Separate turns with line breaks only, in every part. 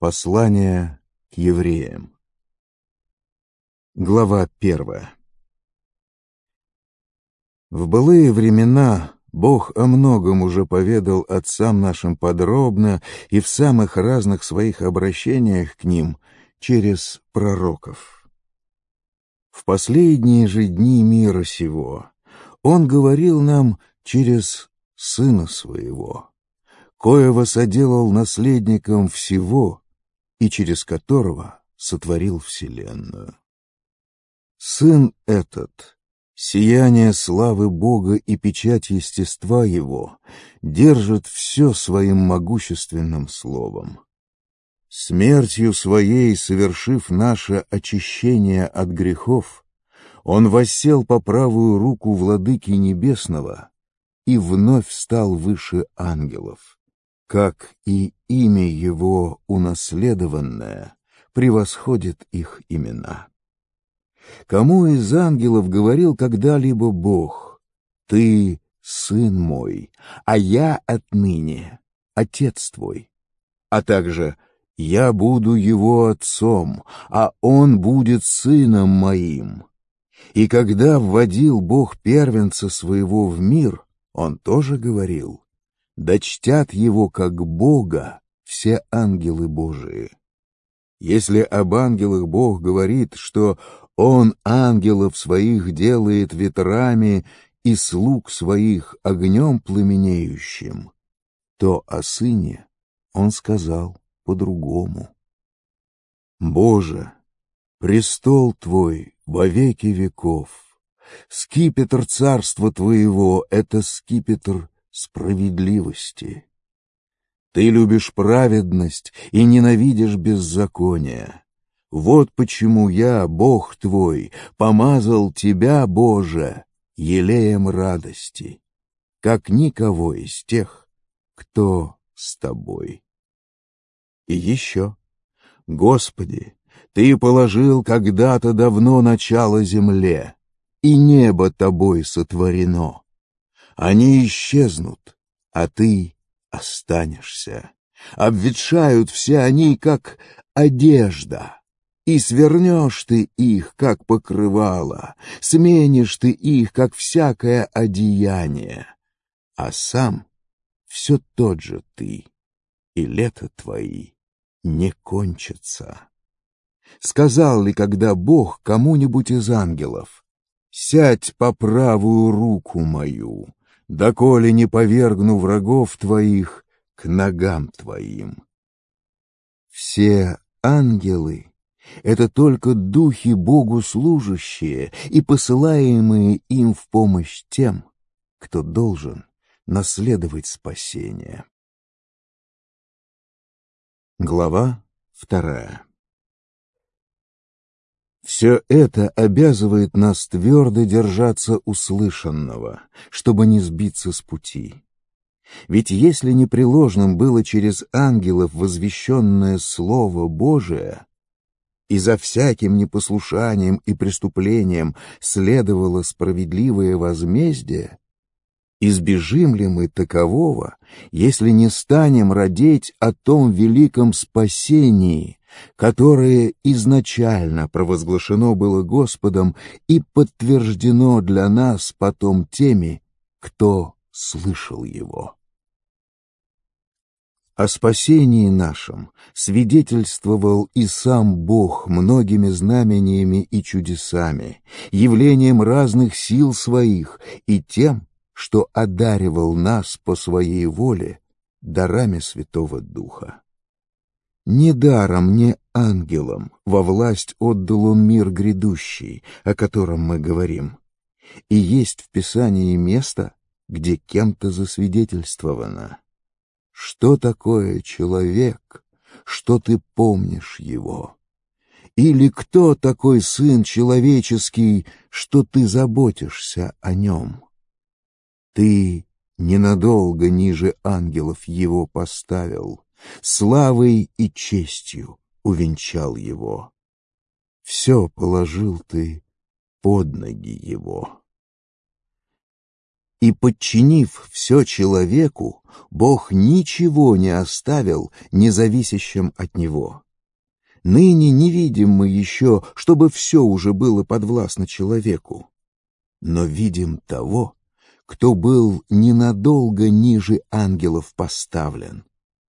Послание к евреям. Глава 1. В былые времена Бог о многом уже поведал отцам нашим подробно и в самых разных своих обращениях к ним через пророков. В последние же дни мира сего Он говорил нам через Сына Своего, коего соделал наследником всего и через которого сотворил вселенную. Сын этот, сияние славы Бога и печать естества Его, держит все своим могущественным словом. Смертью Своей, совершив наше очищение от грехов, Он воссел по правую руку Владыки Небесного и вновь стал выше ангелов, как и имя Его унаследованное превосходит их имена. Кому из ангелов говорил когда-либо Бог: «Ты сын мой, а я отныне отец твой», а также «Я буду его отцом, а он будет сыном моим». И когда вводил Бог первенца своего в мир, Он тоже говорил: «Да чтят его как Бога все ангелы Божии». Если об ангелах Бог говорит, что Он ангелов своих делает ветрами и слуг своих огнем пламенеющим, то о Сыне Он сказал по-другому: «Боже, престол Твой во веки веков, скипетр царства Твоего — это скипетр справедливости. Ты любишь праведность и ненавидишь беззаконие. Вот почему я, Бог твой, помазал тебя, Боже, елеем радости, как никого из тех, кто с тобой». И еще: «Господи, Ты положил когда-то давно начало земле, и небо Тобой сотворено. Они исчезнут, а Ты останешься. Обветшают все они, как одежда, и свернешь Ты их, как покрывало, сменишь Ты их, как всякое одеяние, а сам все тот же Ты, и лета Твои не кончатся». Сказал ли когда Бог кому-нибудь из ангелов: «Сядь по правую руку мою, доколе не повергну врагов твоих к ногам твоим»? Все ангелы — это только духи Богу служащие и посылаемые им в помощь тем, кто должен наследовать спасение. Глава 2. Все это обязывает нас твердо держаться услышанного, чтобы не сбиться с пути. Ведь если непреложным было через ангелов возвещенное Слово Божие, и за всяким непослушанием и преступлением следовало справедливое возмездие, избежим ли мы такового, если не станем радеть о том великом спасении, которое изначально провозглашено было Господом и подтверждено для нас потом теми, кто слышал его? О спасении нашем свидетельствовал и сам Бог многими знамениями и чудесами, явлением разных сил своих и тем, что одаривал нас по своей воле дарами Святого Духа. Недаром не ангелам во власть отдал Он мир грядущий, о котором мы говорим. И есть в Писании место, где кем-то засвидетельствовано: «Что такое человек, что ты помнишь его? Или кто такой сын человеческий, что ты заботишься о нем? Ты ненадолго ниже ангелов его поставил, славой и честью увенчал его. Все положил ты под ноги его». И, подчинив все человеку, Бог ничего не оставил независящим от Него. Ныне не видим мы еще, чтобы все уже было подвластно человеку, но видим того, кто был ненадолго ниже ангелов поставлен,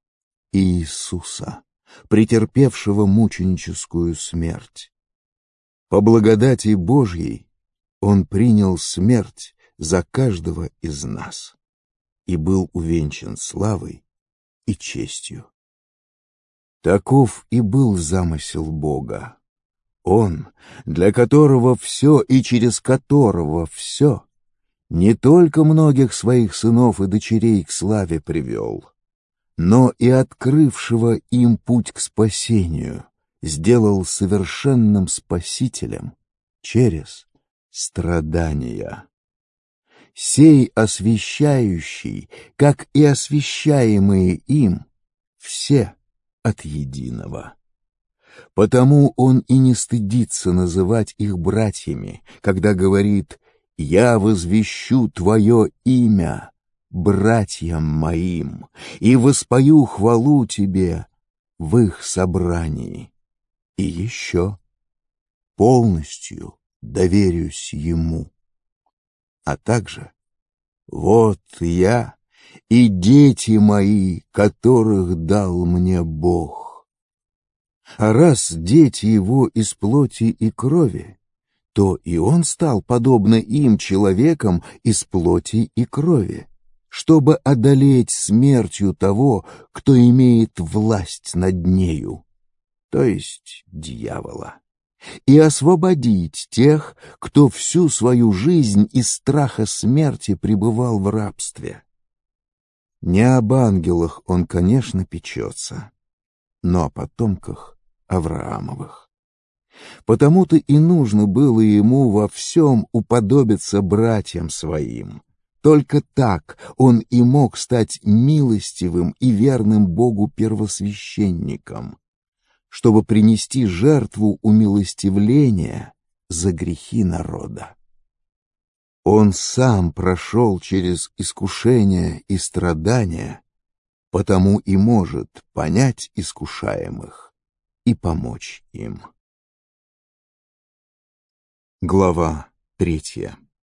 Иисуса, претерпевшего мученическую смерть. По благодати Божьей Он принял смерть за каждого из нас и был увенчан славой и честью. Таков и был замысел Бога. Он, для которого все и через которого все, не только многих своих сынов и дочерей к славе привел, но и открывшего им путь к спасению сделал совершенным Спасителем через страдания. Сей освящающий, как и освящаемые им, все от единого. Потому он и не стыдится называть их братьями, когда говорит: «Я возвещу Твое имя братьям моим и воспою хвалу Тебе в их собрании». И еще полностью доверюсь Ему. А также: «Вот я и дети мои, которых дал мне Бог». А раз дети Его из плоти и крови, то и Он стал, подобно им, человеком из плоти и крови, чтобы одолеть смертью того, кто имеет власть над нею, то есть дьявола, и освободить тех, кто всю свою жизнь из страха смерти пребывал в рабстве. Не об ангелах Он, конечно, печется, но о потомках Авраамовых. Потому-то и нужно было Ему во всем уподобиться братьям Своим. Только так Он и мог стать милостивым и верным Богу первосвященником, чтобы принести жертву умилостивления за грехи народа. Он сам прошел через искушения и страдания, потому и может понять искушаемых и помочь им. Глава 3.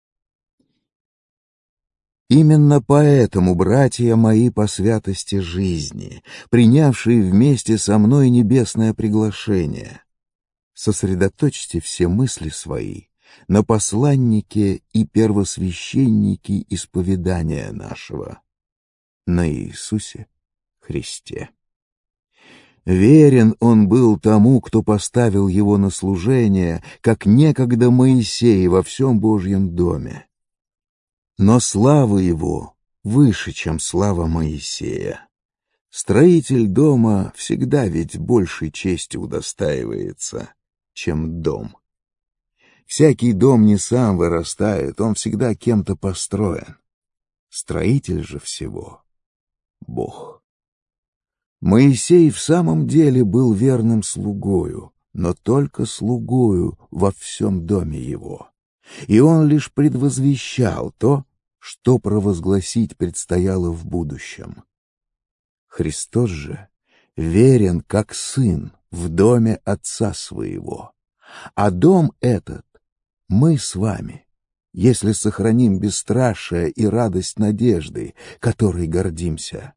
Именно поэтому, братья мои по святости жизни, принявшие вместе со мной небесное приглашение, сосредоточьте все мысли свои на посланнике и первосвященнике исповедания нашего, на Иисусе Христе. Верен Он был тому, кто поставил Его на служение, как некогда Моисей во всем Божьем доме. Но слава Его выше, чем слава Моисея. Строитель дома всегда ведь большей чести удостаивается, чем дом. Всякий дом не сам вырастает, он всегда кем-то построен. Строитель же всего — Бог. Моисей в самом деле был верным слугою, но только слугою во всем доме его. И он лишь предвозвещал то, что провозгласить предстояло в будущем. Христос же верен как сын в доме Отца Своего, а дом этот мы с вами, если сохраним бесстрашие и радость надежды, которой гордимся.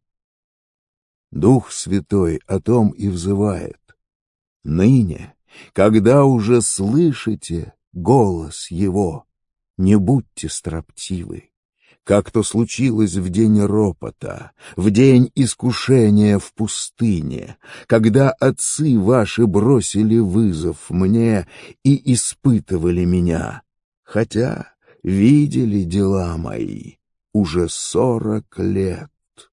Дух Святой о том и взывает: ныне, когда уже слышите голос Его, не будьте строптивы, как то случилось в день ропота, в день искушения в пустыне, когда отцы ваши бросили вызов мне и испытывали меня, хотя видели дела мои уже 40 лет.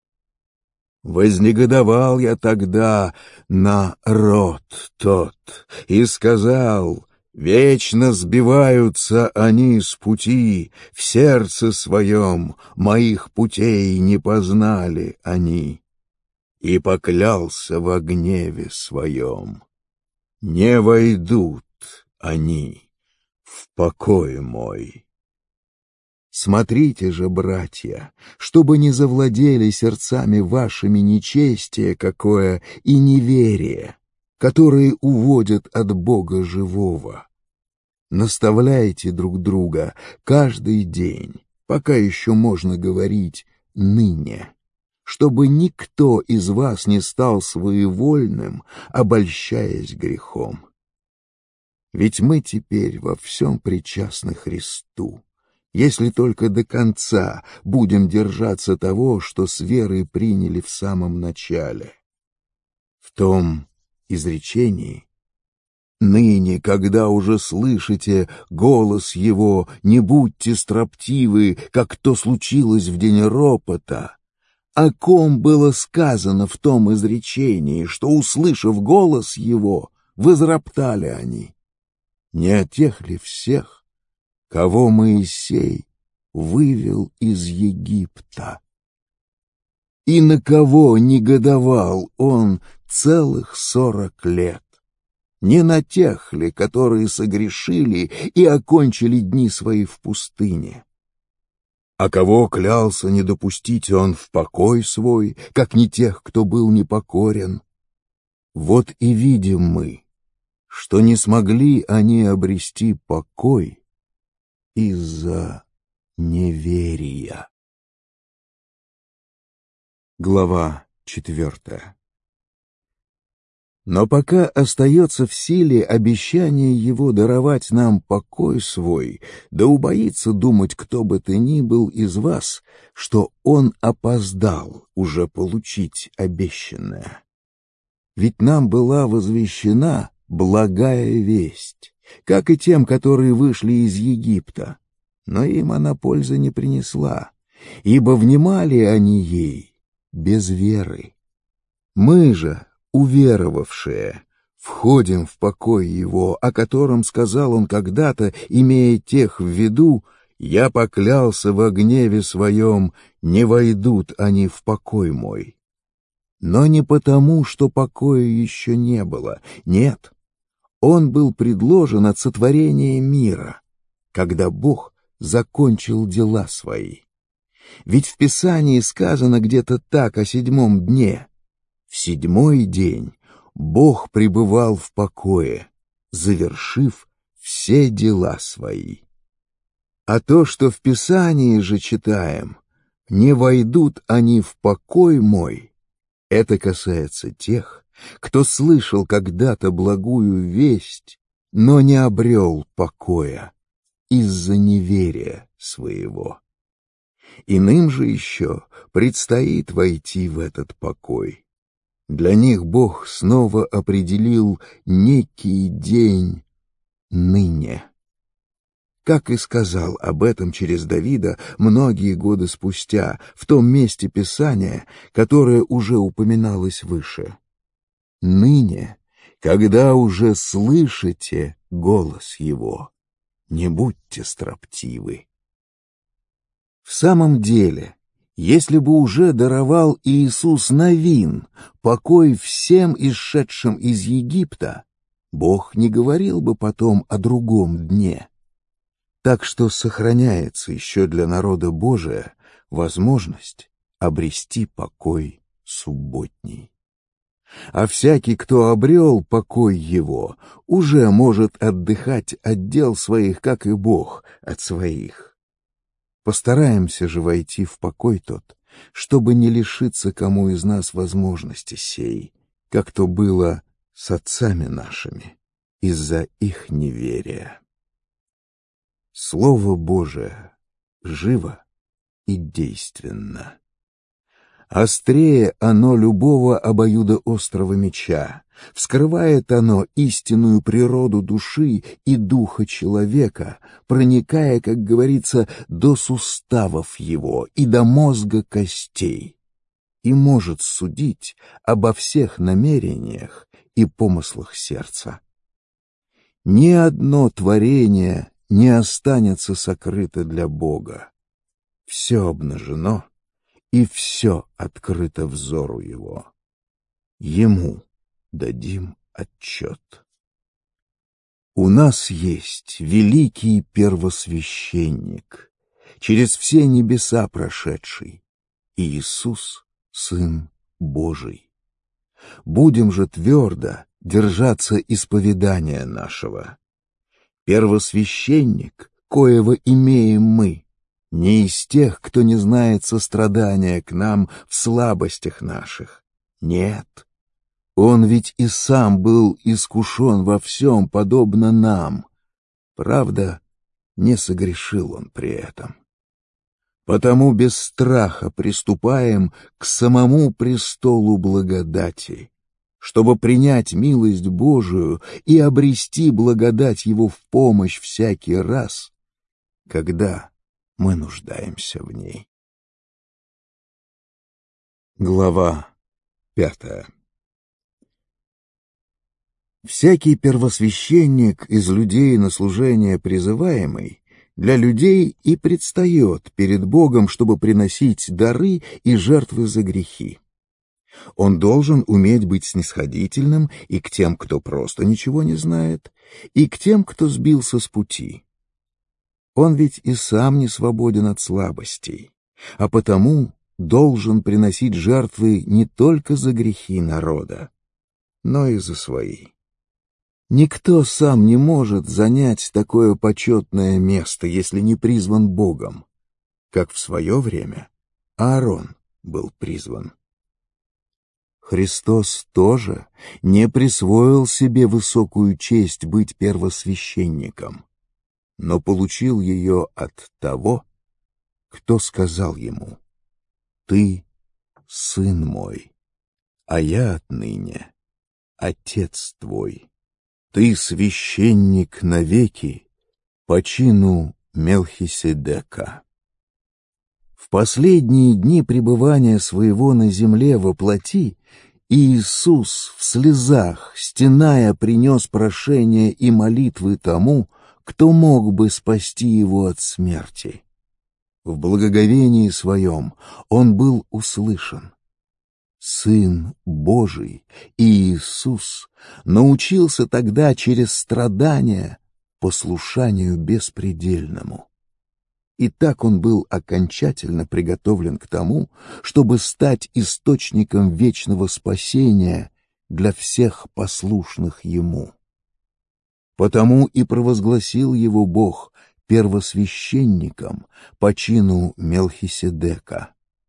Вознегодовал я тогда на род тот и сказал: вечно сбиваются они с пути, в сердце своем моих путей не познали они. И поклялся во гневе своем: не войдут они в покой мой. Смотрите же, братья, чтобы не завладели сердцами вашими нечестие какое и неверие, которые уводят от Бога живого. Наставляйте друг друга каждый день, пока еще можно говорить «ныне», чтобы никто из вас не стал своевольным, обольщаясь грехом. Ведь мы теперь во всем причастны Христу, если только до конца будем держаться того, что с верой приняли в самом начале. В том изречении: «Ныне, когда уже слышите голос его, не будьте строптивы, как то случилось в день ропота», о ком было сказано в том изречении, что, услышав голос его, возроптали они? Не о тех ли всех, кого Моисей вывел из Египта? И на кого негодовал он целых 40 лет? Не на тех ли, которые согрешили и окончили дни свои в пустыне? А кого клялся не допустить он в покой свой, как не тех, кто был непокорен? Вот и видим мы, что не смогли они обрести покой из-за неверия. Глава 4. Но пока остается в силе обещание его даровать нам покой свой, да убоится думать кто бы то ни был из вас, что он опоздал уже получить обещанное. Ведь нам была возвещена благая весть, как и тем, которые вышли из Египта, но им она пользы не принесла, ибо внимали они ей без веры. Мы же, уверовавшие, входим в покой его, о котором сказал он когда-то, имея тех в виду: «Я поклялся во гневе своем, не войдут они в покой мой». Но не потому, что покоя еще не было, нет. Он был предложен от сотворения мира, когда Бог закончил дела свои. Ведь в Писании сказано где-то так о 7-м дне: в 7-й день Бог пребывал в покое, завершив все дела свои. А то, что в Писании же читаем: «Не войдут они в покой мой», это касается тех, кто слышал когда-то благую весть, но не обрел покоя из-за неверия своего. Иным же еще предстоит войти в этот покой. Для них Бог снова определил некий день ныне. Как и сказал об этом через Давида многие годы спустя, в том месте Писания, которое уже упоминалось выше. «Ныне, когда уже слышите голос его, не будьте строптивы». В самом деле, если бы уже даровал Иисус Навин покой всем исшедшим из Египта, Бог не говорил бы потом о другом дне. Так что сохраняется еще для народа Божия возможность обрести покой субботний. А всякий, кто обрел покой его, уже может отдыхать от дел своих, как и Бог от своих. Постараемся же войти в покой тот, чтобы не лишиться кому из нас возможности сей, как то было с отцами нашими, из-за их неверия. Слово Божие живо и действенно. Острее оно любого обоюдоострого меча, вскрывает оно истинную природу души и духа человека, проникая, как говорится, до суставов его и до мозга костей, и может судить обо всех намерениях и помыслах сердца. Ни одно творение не останется сокрыто для Бога. Все обнажено, и все открыто взору его. Ему дадим отчет. У нас есть великий первосвященник, через все небеса прошедший, Иисус, Сын Божий. Будем же твердо держаться исповедания нашего. Первосвященник, коего имеем мы, не из тех, кто не знает сострадания к нам в слабостях наших. Нет, он ведь и сам был искушен во всем, подобно нам. Правда, не согрешил он при этом. Потому без страха приступаем к самому престолу благодати, чтобы принять милость Божию и обрести благодать Его в помощь всякий раз, когда мы нуждаемся в ней. Глава 5. Всякий первосвященник из людей на служение призываемый для людей и предстает перед Богом, чтобы приносить дары и жертвы за грехи. Он должен уметь быть снисходительным и к тем, кто просто ничего не знает, и к тем, кто сбился с пути. Он ведь и сам не свободен от слабостей, а потому должен приносить жертвы не только за грехи народа, но и за свои. Никто сам не может занять такое почетное место, если не призван Богом, как в свое время Аарон был призван. Христос тоже не присвоил себе высокую честь быть первосвященником, но получил ее от того, кто сказал ему: «Ты сын мой, а я отныне отец твой». Ты священник навеки по чину Мелхиседека. В последние дни пребывания своего на земле во плоти Иисус в слезах, стеная, принес прошение и молитвы тому, кто мог бы спасти его от смерти. В благоговении своем он был услышан. Сын Божий, Иисус, научился тогда через страдания послушанию беспредельному. И так он был окончательно приготовлен к тому, чтобы стать источником вечного спасения для всех послушных ему. Потому и провозгласил его Бог первосвященником по чину Мелхиседека.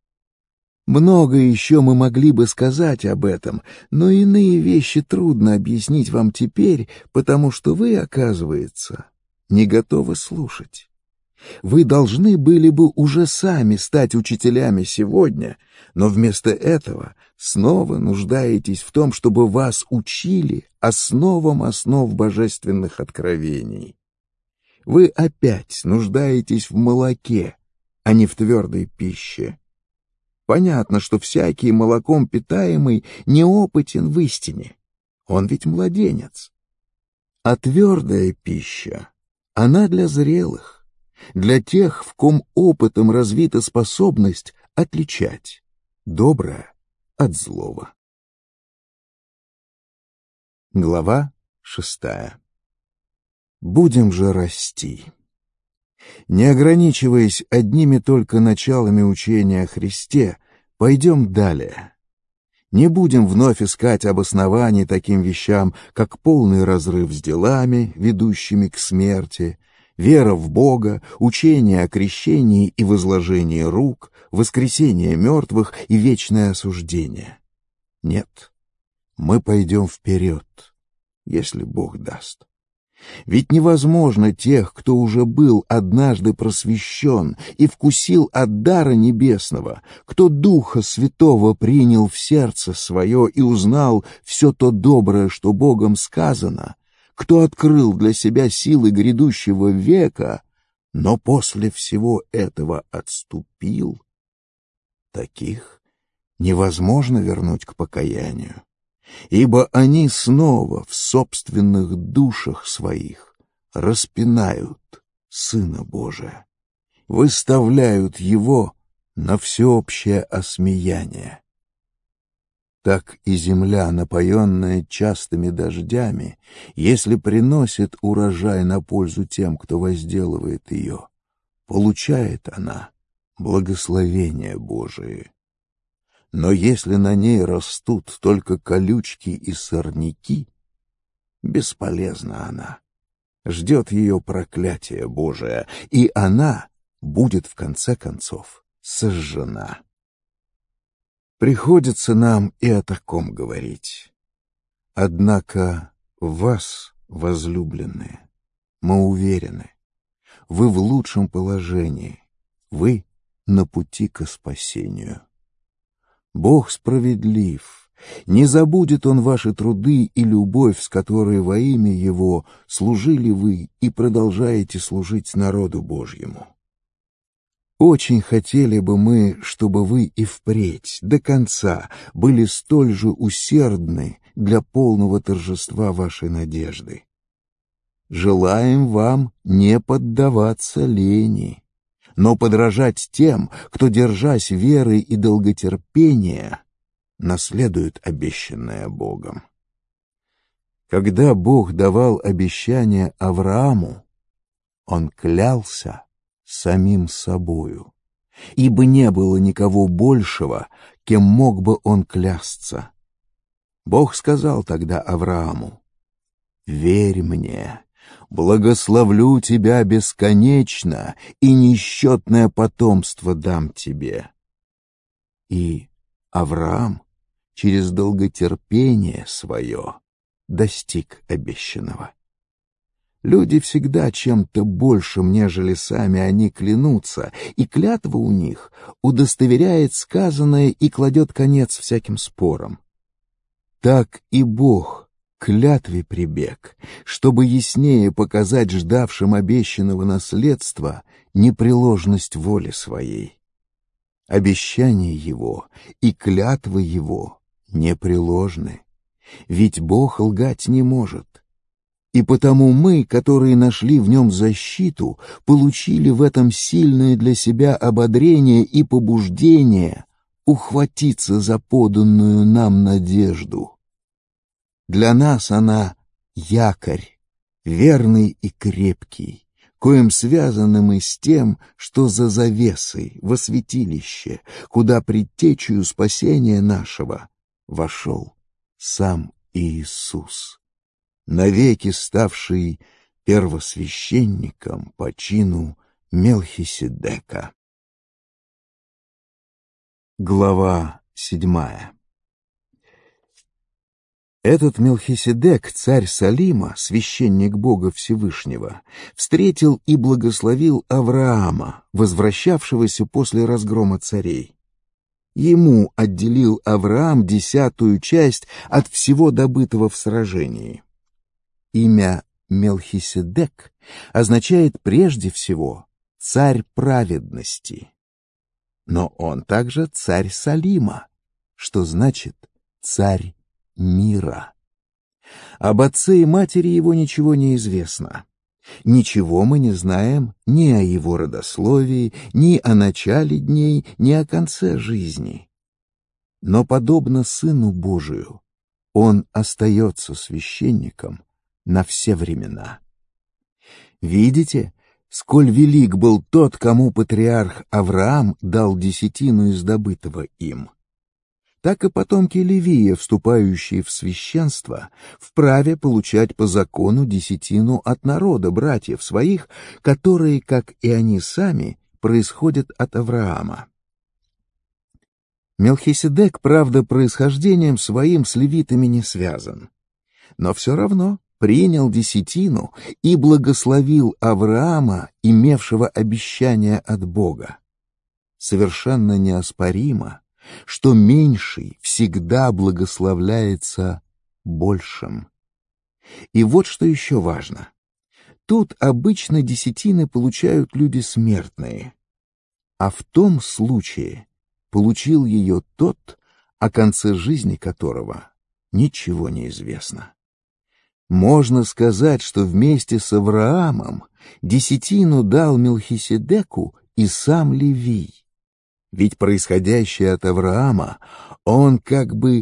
Много еще мы могли бы сказать об этом, но иные вещи трудно объяснить вам теперь, потому что вы, оказывается, не готовы слушать. Вы должны были бы уже сами стать учителями сегодня, но вместо этого снова нуждаетесь в том, чтобы вас учили основам основ божественных откровений. Вы опять нуждаетесь в молоке, а не в твердой пище. Понятно, что всякий молоком питаемый неопытен в истине. Он ведь младенец. А твердая пища, она для зрелых, для тех, в ком опытом развита способность отличать доброе от злого. Глава 6. Будем же расти. Не ограничиваясь одними только началами учения о Христе, пойдем далее. Не будем вновь искать обоснований таким вещам, как полный разрыв с делами, ведущими к смерти, вера в Бога, учение о крещении и возложении рук, воскресение мертвых и вечное осуждение. Нет, мы пойдем вперед, если Бог даст. Ведь невозможно тех, кто уже был однажды просвещен и вкусил от дара небесного, кто Духа Святого принял в сердце свое и узнал все то доброе, что Богом сказано, кто открыл для себя силы грядущего века, но после всего этого отступил. Таких невозможно вернуть к покаянию, ибо они снова в собственных душах своих распинают Сына Божия, выставляют Его на всеобщее осмеяние. Так и земля, напоенная частыми дождями, если приносит урожай на пользу тем, кто возделывает ее, получает она благословение Божие. Но если на ней растут только колючки и сорняки, бесполезна она. Ждет ее проклятие Божие, и она будет в конце концов сожжена. Приходится нам и о таком говорить. Однако вас, возлюбленные, мы уверены, вы в лучшем положении, вы на пути к спасению. Бог справедлив, не забудет Он ваши труды и любовь, с которой во имя Его служили вы и продолжаете служить народу Божьему. Очень хотели бы мы, чтобы вы и впредь, до конца, были столь же усердны для полного торжества вашей надежды. Желаем вам не поддаваться лени, но подражать тем, кто, держась веры и долготерпения, наследует обещанное Богом. Когда Бог давал обещание Аврааму, он клялся самим собою, ибо не было никого большего, кем мог бы он клясться. Бог сказал тогда Аврааму: «Верь мне, благословлю тебя бесконечно, и несчетное потомство дам тебе». И Авраам через долготерпение свое достиг обещанного. Люди всегда чем-то большим, нежели сами они клянутся, и клятва у них удостоверяет сказанное и кладет конец всяким спорам. Так и Бог к клятве прибег, чтобы яснее показать ждавшим обещанного наследства непреложность воли своей. Обещание Его и клятвы Его непреложны, ведь Бог лгать не может. И потому мы, которые нашли в Нем защиту, получили в этом сильное для себя ободрение и побуждение ухватиться за поданную нам надежду. Для нас она якорь, верный и крепкий, коим связаны мы с тем, что за завесой, во святилище, куда предтечью спасения нашего вошел сам Иисус, навеки ставший первосвященником по чину Мелхиседека. Глава 7. Этот Мелхиседек, царь Салима, священник Бога Всевышнего, встретил и благословил Авраама, возвращавшегося после разгрома царей. Ему отделил Авраам 10-ю часть от всего добытого в сражении. Имя Мелхиседек означает прежде всего «царь праведности». Но он также царь Салима, что значит «царь мира». Об отце и матери его ничего не известно. Ничего мы не знаем ни о его родословии, ни о начале дней, ни о конце жизни. Но, подобно Сыну Божию, он остается священником на все времена. Видите, сколь велик был тот, кому патриарх Авраам дал десятину из добытого им. Так и потомки Левия, вступающие в священство, вправе получать по закону десятину от народа, братьев своих, которые, как и они сами, происходят от Авраама. Мелхиседек, правда, происхождением своим с левитами не связан, но все равно принял десятину и благословил Авраама, имевшего обещание от Бога. Совершенно неоспоримо, что меньший всегда благословляется большим. И вот что еще важно. Тут обычно десятины получают люди смертные, а в том случае получил ее тот, о конце жизни которого ничего не известно. Можно сказать, что вместе с Авраамом десятину дал Мелхиседеку и сам Левий. Ведь происходящее от Авраама он как бы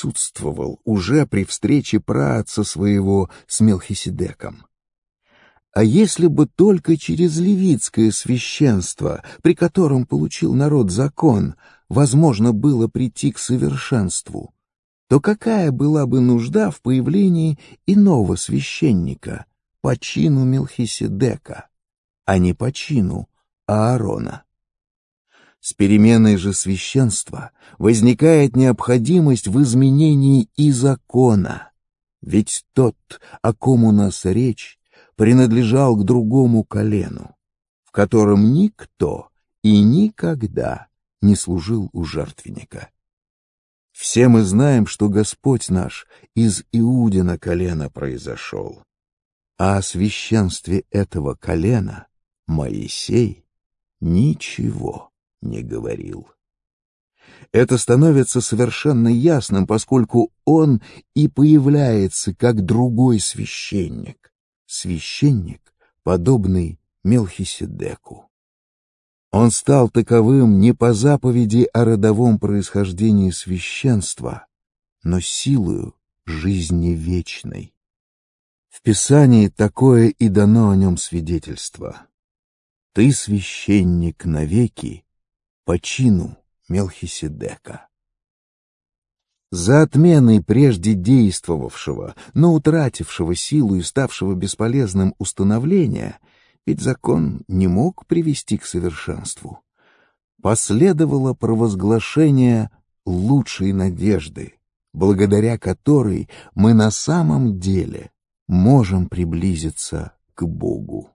присутствовал уже при встрече праотца своего с Мелхиседеком. А если бы только через левитское священство, при котором получил народ закон, возможно было прийти к совершенству, то какая была бы нужда в появлении иного священника по чину Мелхиседека, а не по чину Аарона? С переменой же священства возникает необходимость в изменении и закона, ведь тот, о ком у нас речь, принадлежал к другому колену, в котором никто и никогда не служил у жертвенника. Все мы знаем, что Господь наш из Иудина колена произошел, а о священстве этого колена Моисей ничего не говорил. Это становится совершенно ясным, поскольку он и появляется как другой священник, подобный Мелхиседеку. Он стал таковым не по заповеди о родовом происхождении священства, но силою жизни вечной. В Писании такое и дано о нем свидетельство. «Ты священник навеки по чину Мелхиседека». За отменой прежде действовавшего, но утратившего силу и ставшего бесполезным установления, ведь закон не мог привести к совершенству, последовало провозглашение лучшей надежды, благодаря которой мы на самом деле можем приблизиться к Богу.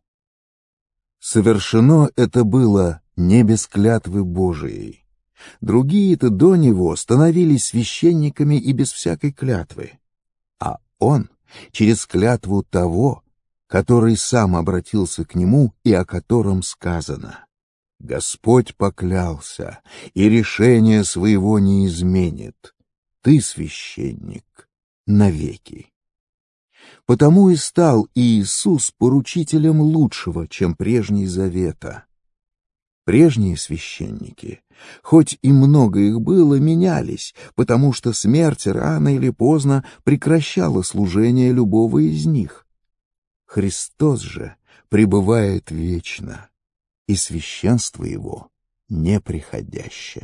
Совершено это было не без клятвы Божией. Другие-то до него становились священниками и без всякой клятвы, а он через клятву того, который сам обратился к нему и о котором сказано: «Господь поклялся, и решение своего не изменит. Ты священник навеки». Потому и стал Иисус поручителем лучшего, чем прежний завета. Прежние священники, хоть и много их было, менялись, потому что смерть рано или поздно прекращала служение любого из них. Христос же пребывает вечно, и священство его неприходяще.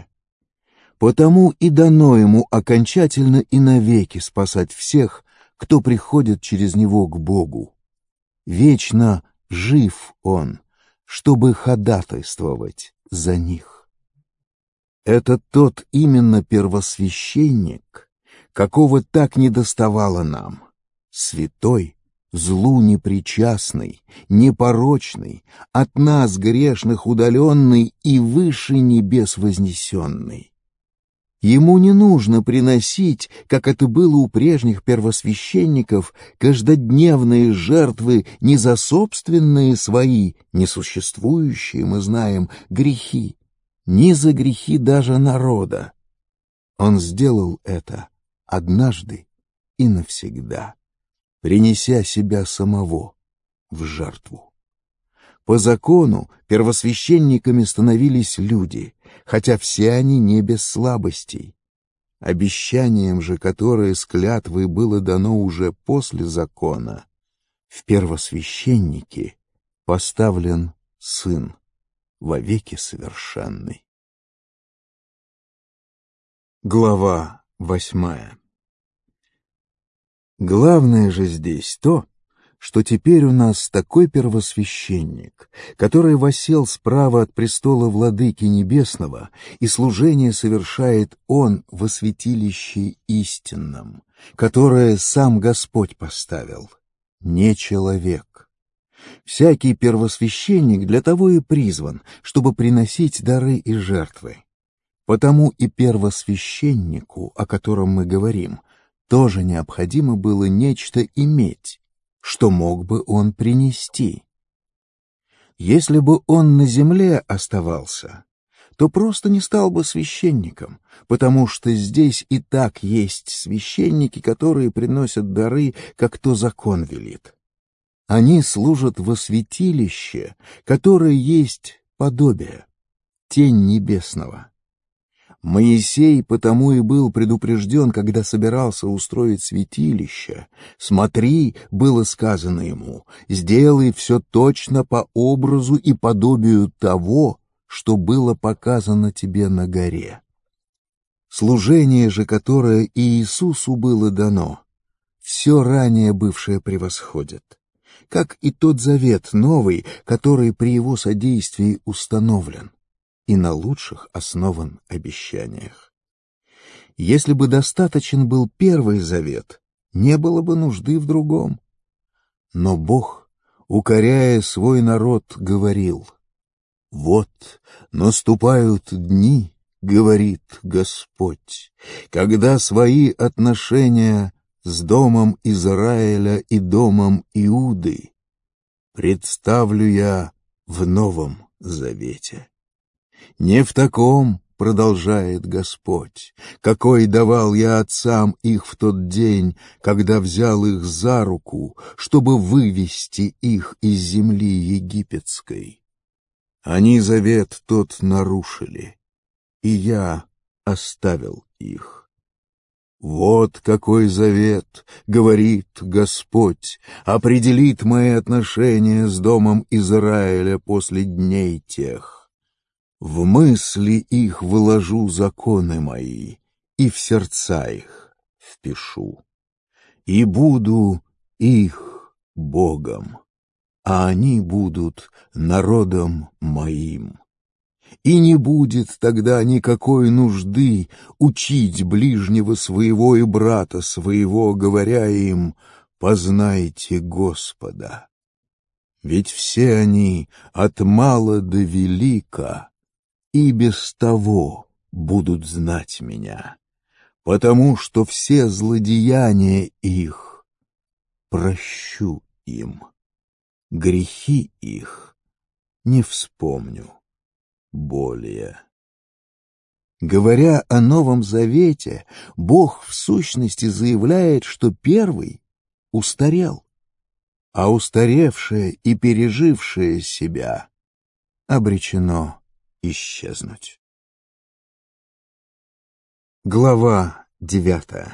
Потому и дано ему окончательно и навеки спасать всех, кто приходит через него к Богу. Вечно жив он, чтобы ходатайствовать за них. Это тот именно первосвященник, какого так недоставало нам, святой, злу непричастный, непорочный, от нас грешных удаленный и выше небес вознесенный. Ему не нужно приносить, как это было у прежних первосвященников, каждодневные жертвы не за собственные свои, несуществующие, мы знаем, грехи, не за грехи даже народа. Он сделал это однажды и навсегда, принеся себя самого в жертву. По закону первосвященниками становились люди, хотя все они не без слабостей. Обещанием же, которое с клятвой было дано уже после закона, в первосвященники поставлен Сын, вовеки совершенный. Глава 8. Главное же здесь то, что теперь у нас такой первосвященник, который воссел справа от престола Владыки Небесного, и служение совершает он во святилище истинном, которое сам Господь поставил, не человек. Всякий первосвященник для того и призван, чтобы приносить дары и жертвы. Потому и первосвященнику, о котором мы говорим, тоже необходимо было нечто иметь, что мог бы он принести. Если бы он на земле оставался, то просто не стал бы священником, потому что здесь и так есть священники, которые приносят дары, как то закон велит. Они служат во святилище, которое есть подобие, тень небесного. Моисей потому и был предупрежден, когда собирался устроить святилище. «Смотри», — было сказано ему, — «сделай все точно по образу и подобию того, что было показано тебе на горе». Служение же, которое Иисусу было дано, все ранее бывшее превосходит, как и тот завет новый, который при его содействии установлен и на лучших основан обещаниях. Если бы достаточен был первый завет, не было бы нужды в другом. Но Бог, укоряя свой народ, говорил: «Вот наступают дни, — говорит Господь, — когда свои отношения с домом Израиля и домом Иуды представлю я в Новом Завете. Не в таком, — продолжает Господь, — какой давал я отцам их в тот день, когда взял их за руку, чтобы вывести их из земли египетской. Они завет тот нарушили, и я оставил их. Вот какой завет, — говорит Господь, — определит мои отношения с домом Израиля после дней тех. В мысли их вложу законы мои, и в сердца их впишу. И буду их Богом, а они будут народом моим. И не будет тогда никакой нужды учить ближнего своего и брата своего, говоря им: «Познайте Господа». Ведь все они от мала до велика и без того будут знать меня, потому что все злодеяния их прощу им, грехи их не вспомню более. Говоря о Новом Завете, Бог в сущности заявляет, что первый устарел, а устаревшее и пережившее себя обречено исчезнуть. Глава 9.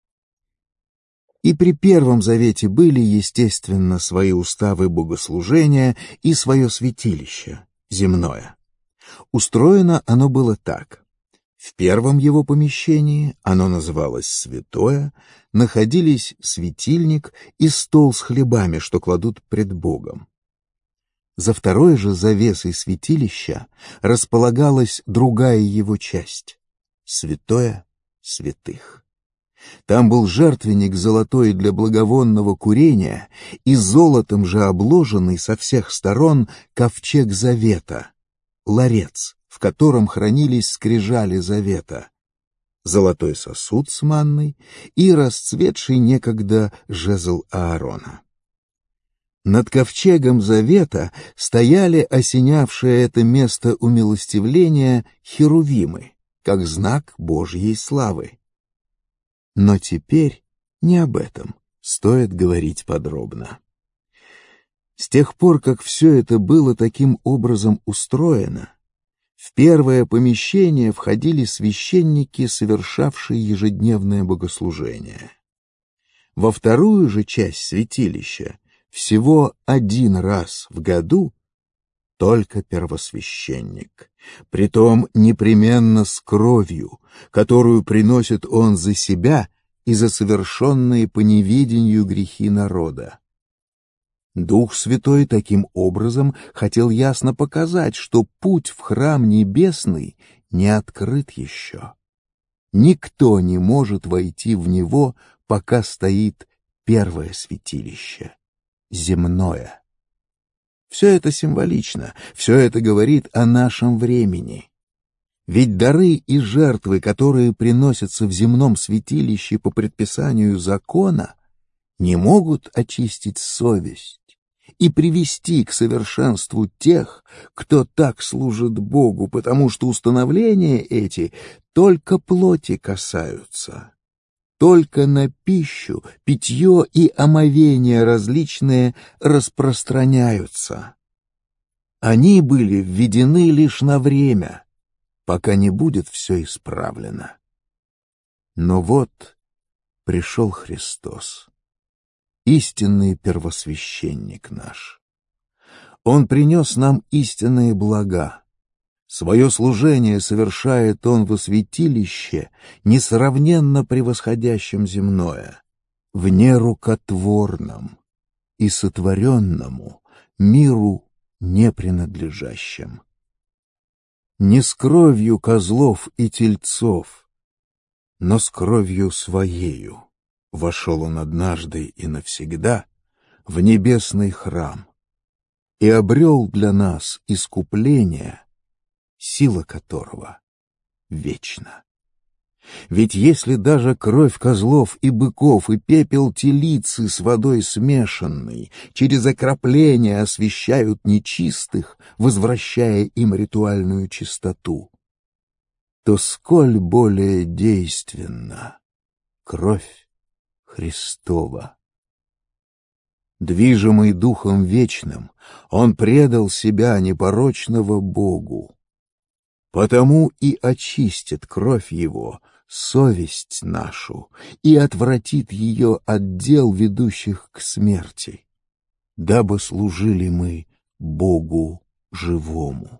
И при Первом Завете были, естественно, свои уставы богослужения и свое святилище, земное. Устроено оно было так. В первом его помещении, оно называлось святое, находились светильник и стол с хлебами, что кладут пред Богом. За второй же завесой святилища располагалась другая его часть — святое святых. Там был жертвенник золотой для благовонного курения и золотом же обложенный со всех сторон ковчег завета, ларец, в котором хранились скрижали завета, золотой сосуд с манной и расцветший некогда жезл Аарона. Над ковчегом завета стояли осенявшие это место умилостивления херувимы, как знак Божьей славы. Но теперь не об этом стоит говорить подробно. С тех пор, как все это было таким образом устроено, в первое помещение входили священники, совершавшие ежедневное богослужение. Во вторую же часть святилища всего один раз в году только первосвященник, притом непременно с кровью, которую приносит он за себя и за совершенные по неведению грехи народа. Дух Святой таким образом хотел ясно показать, что путь в храм небесный не открыт еще. Никто не может войти в него, пока стоит первое святилище, земное. Все это символично, все это говорит о нашем времени. Ведь дары и жертвы, которые приносятся в земном святилище по предписанию закона, не могут очистить совесть и привести к совершенству тех, кто так служит Богу, потому что установления эти только плоти касаются. Только на пищу, питье и омовения различные распространяются. Они были введены лишь на время, пока не будет все исправлено. Но вот пришел Христос, истинный первосвященник наш. Он принес нам истинные блага. Свое служение совершает Он во святилище, несравненно превосходящем земное, в нерукотворном и сотворенному миру не принадлежащем. Не с кровью козлов и тельцов, но с кровью Своею вошел Он однажды и навсегда в небесный храм и обрел для нас искупление, сила которого вечна. Ведь если даже кровь козлов и быков и пепел телицы с водой смешанный через окропление освящают нечистых, возвращая им ритуальную чистоту, то сколь более действенна кровь Христова. Движимый Духом Вечным, Он предал себя непорочного Богу. Потому и очистит кровь Его совесть нашу и отвратит ее от дел, ведущих к смерти, дабы служили мы Богу живому.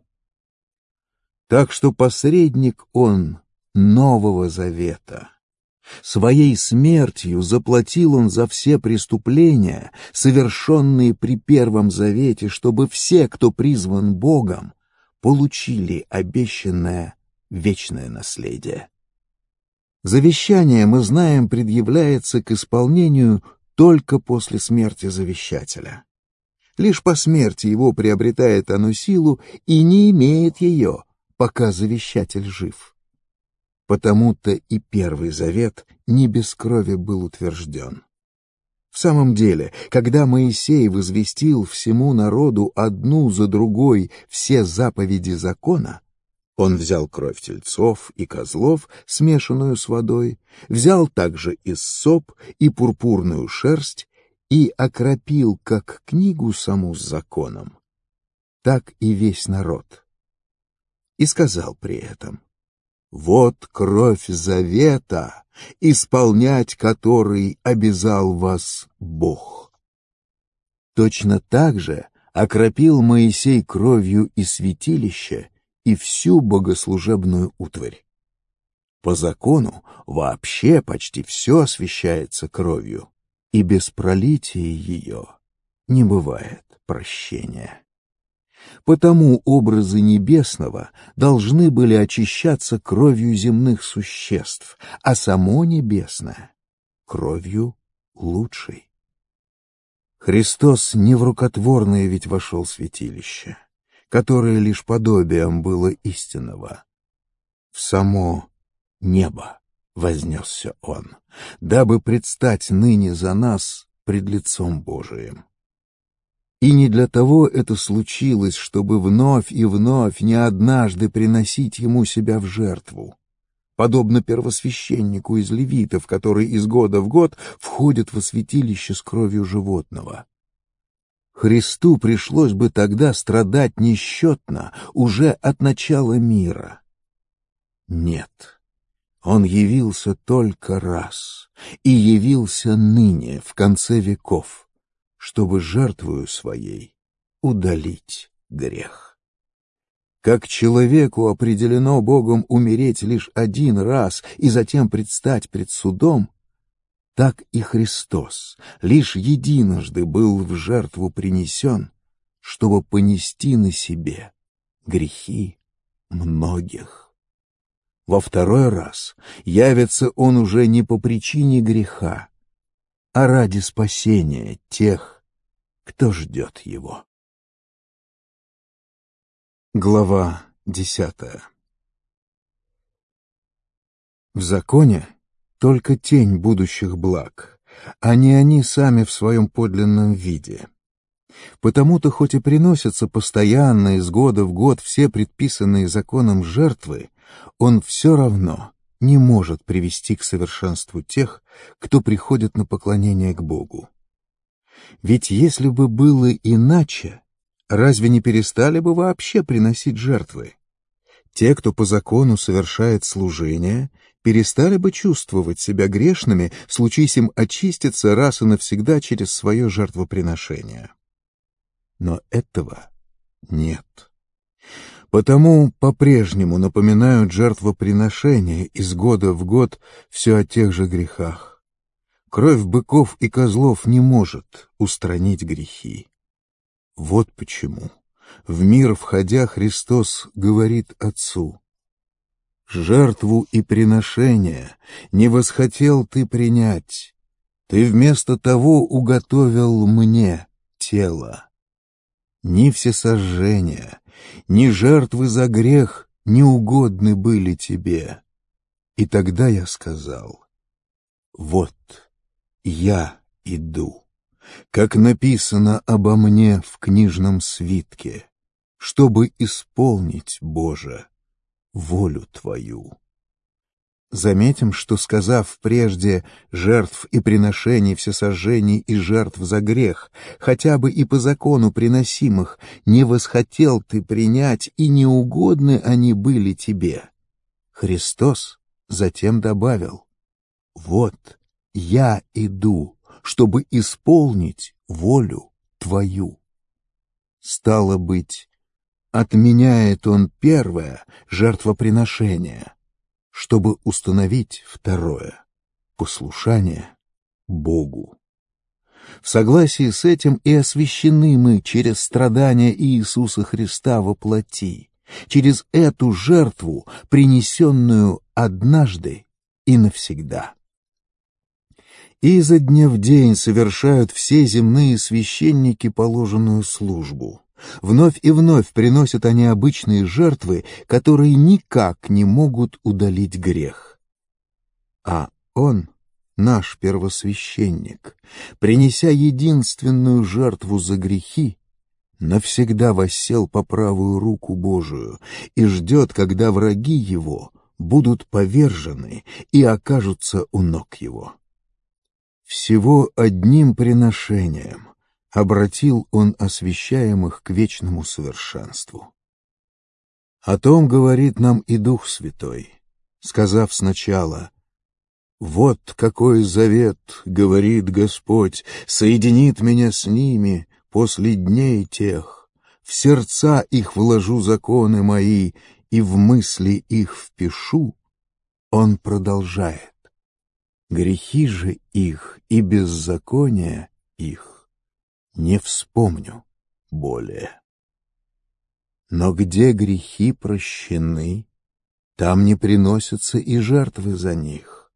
Так что посредник Он Нового Завета. Своей смертью заплатил Он за все преступления, совершенные при Первом Завете, чтобы все, кто призван Богом, получили обещанное вечное наследие. Завещание, мы знаем, предъявляется к исполнению только после смерти завещателя. Лишь по смерти его приобретает оно силу и не имеет ее, пока завещатель жив. Потому-то и Первый Завет не без крови был утвержден. В самом деле, когда Моисей возвестил всему народу одну за другой все заповеди закона, он взял кровь тельцов и козлов, смешанную с водой, взял также иссоп и пурпурную шерсть и окропил как книгу саму с законом, так и весь народ. И сказал при этом: «Вот кровь завета, исполнять который обязал вас Бог». Точно так же окропил Моисей кровью и святилище, и всю богослужебную утварь. По закону вообще почти все освящается кровью, и без пролития ее не бывает прощения. Потому образы небесного должны были очищаться кровью земных существ, а само небесное — кровью лучшей. Христос не в рукотворное ведь вошел в святилище, которое лишь подобием было истинного. В само небо вознесся Он, дабы предстать ныне за нас пред лицом Божиим. И не для того это случилось, чтобы вновь и вновь не однажды приносить Ему себя в жертву, подобно первосвященнику из левитов, который из года в год входит во святилище с кровью животного. Христу пришлось бы тогда страдать несчетно уже от начала мира. Нет, Он явился только раз, и явился ныне, в конце веков, чтобы жертвою Своей удалить грех. Как человеку определено Богом умереть лишь один раз и затем предстать пред судом, так и Христос лишь единожды был в жертву принесен, чтобы понести на себе грехи многих. Во второй раз явится Он уже не по причине греха, а ради спасения тех, кто ждет Его. Глава 10. В законе только тень будущих благ, а не они сами в своем подлинном виде. Потому-то хоть и приносятся постоянно из года в год все предписанные законом жертвы, он все равно не может привести к совершенству тех, кто приходит на поклонение к Богу. Ведь если бы было иначе, разве не перестали бы вообще приносить жертвы? Те, кто по закону совершает служение, перестали бы чувствовать себя грешными, случись им очиститься раз и навсегда через свое жертвоприношение. Но этого нет. Потому по-прежнему напоминают жертвоприношения из года в год все о тех же грехах. Кровь быков и козлов не может устранить грехи. Вот почему, в мир входя, Христос говорит Отцу: «Жертву и приношение не восхотел ты принять, ты вместо того уготовил мне тело. Ни всесожжения, ни жертвы за грех не угодны были тебе». И тогда я сказал: «Вот я иду, как написано обо мне в книжном свитке, чтобы исполнить, Боже, волю Твою». Заметим, что, сказав прежде «жертв и приношений всесожжений и жертв за грех», хотя бы и по закону приносимых, не восхотел ты принять, и неугодны они были тебе, Христос затем добавил: «Вот я иду, чтобы исполнить волю Твою». Стало быть, отменяет Он первое жертвоприношение, чтобы установить второе — послушание Богу. В согласии с этим и освящены мы через страдания Иисуса Христа во плоти, через эту жертву, принесенную однажды и навсегда. И изо дня в день совершают все земные священники положенную службу. Вновь и вновь приносят они обычные жертвы, которые никак не могут удалить грех. А Он, наш первосвященник, принеся единственную жертву за грехи, навсегда воссел по правую руку Божию и ждет, когда враги Его будут повержены и окажутся у ног Его. Всего одним приношением обратил Он освящаемых к вечному совершенству. О том говорит нам и Дух Святой, сказав сначала: «Вот какой завет, говорит Господь, соединит меня с ними после дней тех, в сердца их вложу законы мои и в мысли их впишу». Он продолжает: «Грехи же их и беззакония их не вспомню более». Но где грехи прощены, там не приносятся и жертвы за них.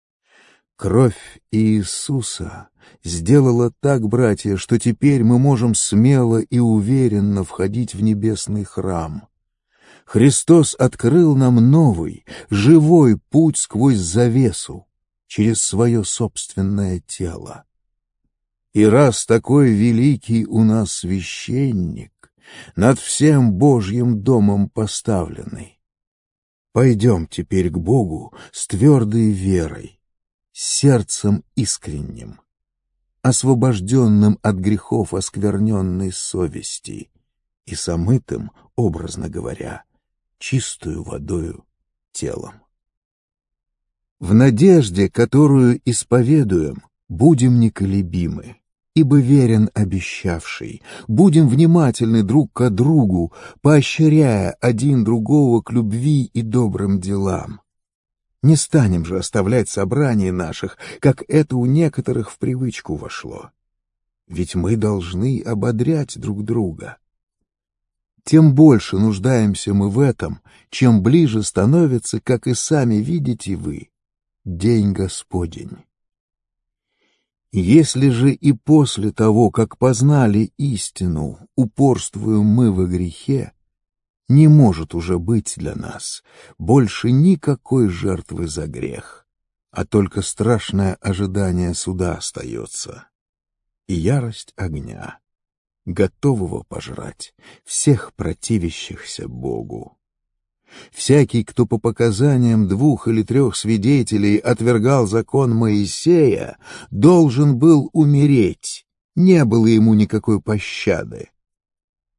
Кровь Иисуса сделала так, братья, что теперь мы можем смело и уверенно входить в небесный храм. Христос открыл нам новый, живой путь сквозь завесу, через свое собственное тело. И раз такой великий у нас священник, над всем Божьим домом поставленный, пойдем теперь к Богу с твердой верой, с сердцем искренним, освобожденным от грехов оскверненной совести и сомытым, образно говоря, чистую водою телом. В надежде, которую исповедуем, будем неколебимы, ибо верен обещавший. Будем внимательны друг к другу, поощряя один другого к любви и добрым делам. Не станем же оставлять собраний наших, как это у некоторых в привычку вошло. Ведь мы должны ободрять друг друга. Тем больше нуждаемся мы в этом, чем ближе становится, как и сами видите вы, День Господень. Если же и после того, как познали истину, упорствуем мы во грехе, не может уже быть для нас больше никакой жертвы за грех, а только страшное ожидание суда остается и ярость огня, готового пожрать всех противящихся Богу. Всякий, кто по показаниям 2 или 3 свидетелей отвергал закон Моисея, должен был умереть, не было ему никакой пощады.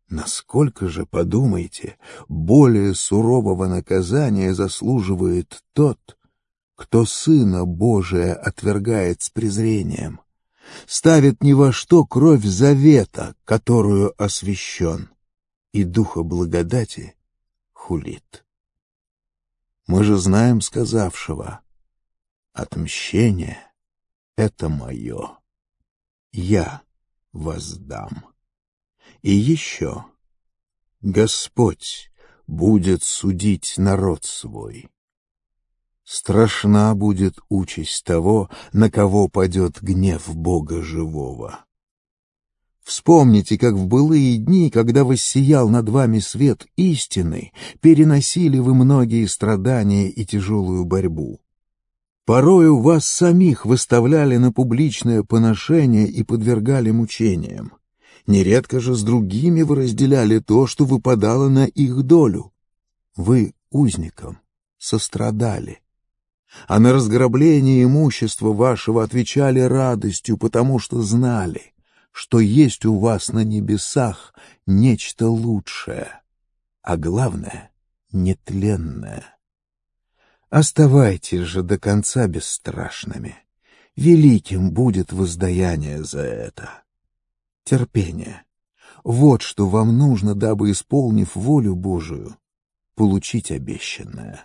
Насколько же, подумайте, более сурового наказания заслуживает тот, кто Сына Божия отвергает с презрением, ставит ни во что кровь завета, которую освящен, и Духа благодати хулит. Мы же знаем сказавшего: «Отмщение — это мое, я воздам». И еще: Господь будет судить народ свой. Страшна будет участь того, на кого падет гнев Бога живого. Вспомните, как в былые дни, когда воссиял над вами свет истины, переносили вы многие страдания и тяжелую борьбу. Порою вас самих выставляли на публичное поношение и подвергали мучениям. Нередко же с другими вы разделяли то, что выпадало на их долю. Вы узникам сострадали, а на разграбление имущества вашего отвечали радостью, потому что знали, что есть у вас на небесах нечто лучшее, а главное — нетленное. Оставайтесь же до конца бесстрашными, великим будет воздаяние за это. Терпение — вот что вам нужно, дабы, исполнив волю Божию, получить обещанное.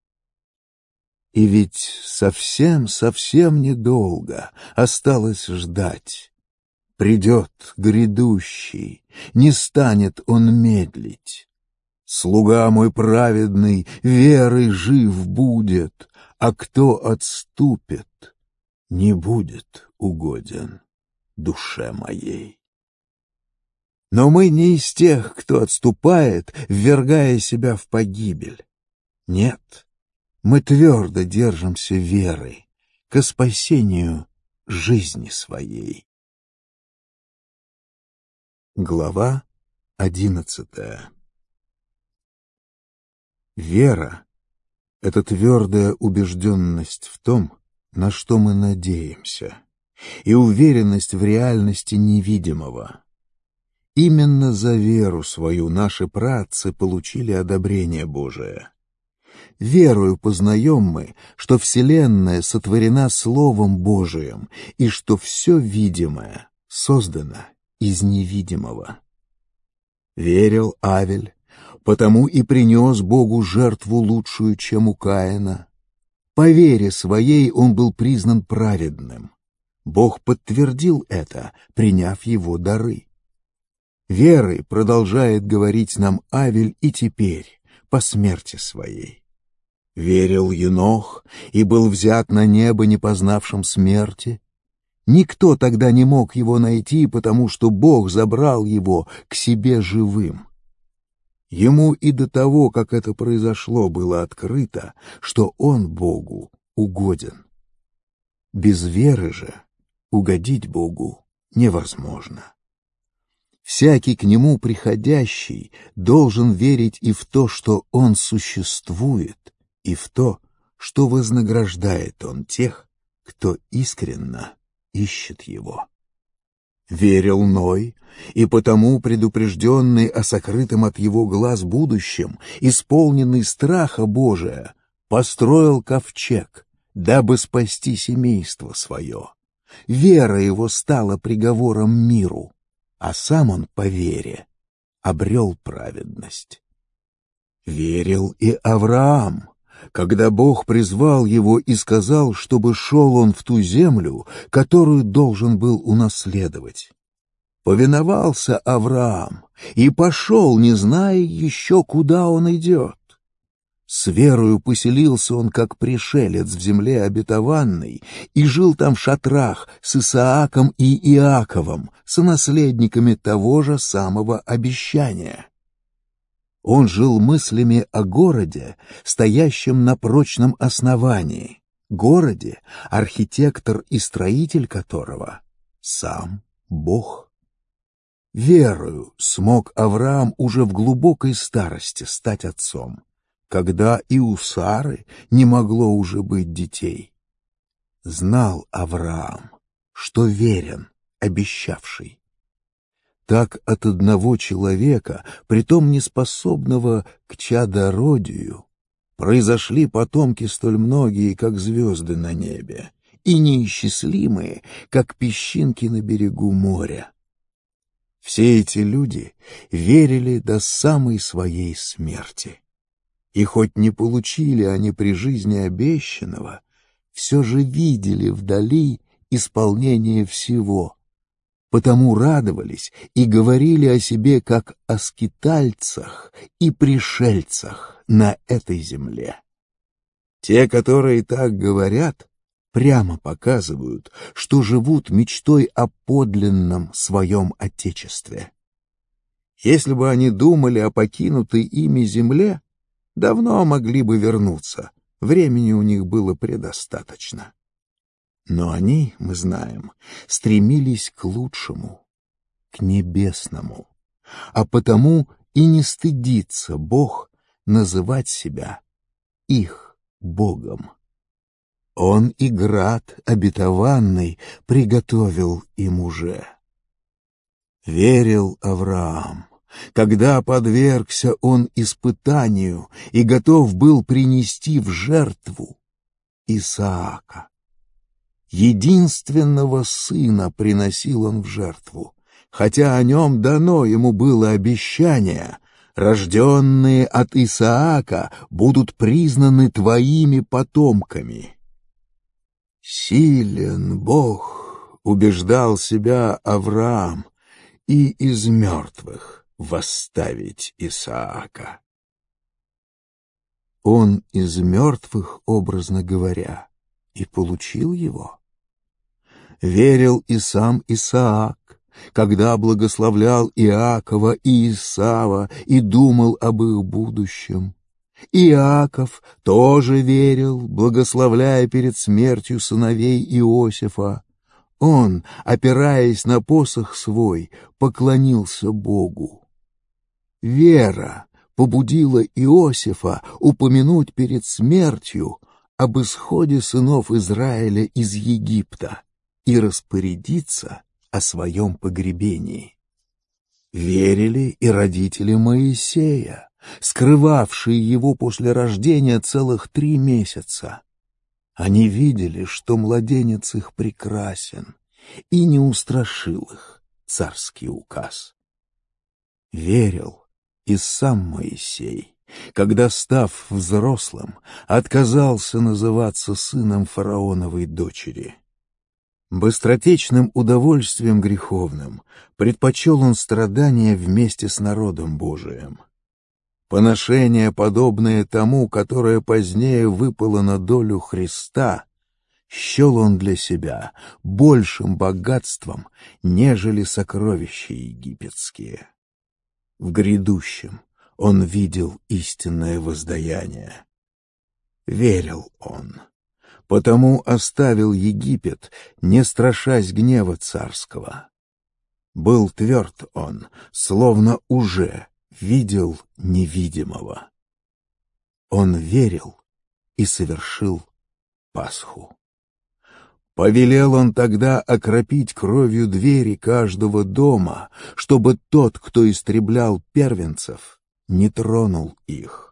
И ведь совсем недолго осталось ждать. Придет грядущий, не станет он медлить. Слуга мой праведный верой жив будет, а кто отступит, не будет угоден душе моей. Но мы не из тех, кто отступает, ввергая себя в погибель. Нет, мы твердо держимся верой ко спасению жизни своей. Глава 11. Вера — это твердая убежденность в том, на что мы надеемся, и уверенность в реальности невидимого. Именно за веру свою наши праотцы получили одобрение Божие. Верою познаем мы, что Вселенная сотворена Словом Божиим, и что все видимое создано из невидимого. Верил Авель, потому и принес Богу жертву лучшую, чем у Каина. По вере своей он был признан праведным. Бог подтвердил это, приняв его дары. Верой продолжает говорить нам Авель и теперь, по смерти своей. Верил Енох и был взят на небо, не познавшим смерти. Никто тогда не мог его найти, потому что Бог забрал его к себе живым. Ему и до того, как это произошло, было открыто, что он Богу угоден. Без веры же угодить Богу невозможно. Всякий к Нему приходящий должен верить и в то, что Он существует, и в то, что вознаграждает Он тех, кто искренно ищет Его. Верил Ной, и потому, предупрежденный о сокрытом от его глаз будущем, исполненный страха Божия, построил ковчег, дабы спасти семейство свое. Вера его стала приговором миру, а сам он по вере обрел праведность. Верил и Авраам, когда Бог призвал его и сказал, чтобы шел он в ту землю, которую должен был унаследовать. Повиновался Авраам и пошел, не зная еще, куда он идет. С верою поселился он, как пришелец в земле обетованной, и жил там в шатрах с Исааком и Иаковом, сонаследниками того же самого обещания. Он жил мыслями о городе, стоящем на прочном основании, городе, архитектор и строитель которого — сам Бог. Верою смог Авраам уже в глубокой старости стать отцом, когда и у Сары не могло уже быть детей. Знал Авраам, что верен обещавший. Так от одного человека, притом неспособного к чадородию, произошли потомки столь многие, как звезды на небе, и неисчислимые, как песчинки на берегу моря. Все эти люди верили до самой своей смерти. И хоть не получили они при жизни обещанного, все же видели вдали исполнение всего, потому радовались и говорили о себе как о скитальцах и пришельцах на этой земле. Те, которые так говорят, прямо показывают, что живут мечтой о подлинном своем Отечестве. Если бы они думали о покинутой ими земле, давно могли бы вернуться, времени у них было предостаточно. Но они, мы знаем, стремились к лучшему, к небесному, а потому и не стыдится Бог называть себя их Богом. Он и град обетованный приготовил им уже. Верил Авраам, когда подвергся он испытанию и готов был принести в жертву Исаака. Единственного сына приносил он в жертву, хотя о нем дано ему было обещание: рожденные от Исаака будут признаны твоими потомками. Силен Бог, убеждал себя Авраам, и из мертвых восставить Исаака. Он из мертвых, образно говоря, и получил его. Верил и сам Исаак, когда благословлял Иакова и Исава и думал об их будущем. Иаков тоже верил, благословляя перед смертью сыновей Иосифа. Он, опираясь на посох свой, поклонился Богу. Вера побудила Иосифа упомянуть перед смертью об исходе сынов Израиля из Египта и распорядиться о своем погребении. Верили и родители Моисея, скрывавшие его после рождения целых 3 месяца. Они видели, что младенец их прекрасен, и не устрашил их царский указ. Верил и сам Моисей, когда, став взрослым, отказался называться сыном фараоновой дочери. Быстротечным удовольствием греховным предпочел он страдания вместе с народом Божиим. Поношение, подобное тому, которое позднее выпало на долю Христа, счел он для себя большим богатством, нежели сокровища египетские. В грядущем он видел истинное воздаяние. Верил он, потому оставил Египет, не страшась гнева царского. Был тверд он, словно уже видел невидимого. Он верил и совершил Пасху. Повелел он тогда окропить кровью двери каждого дома, чтобы тот, кто истреблял первенцев, не тронул их.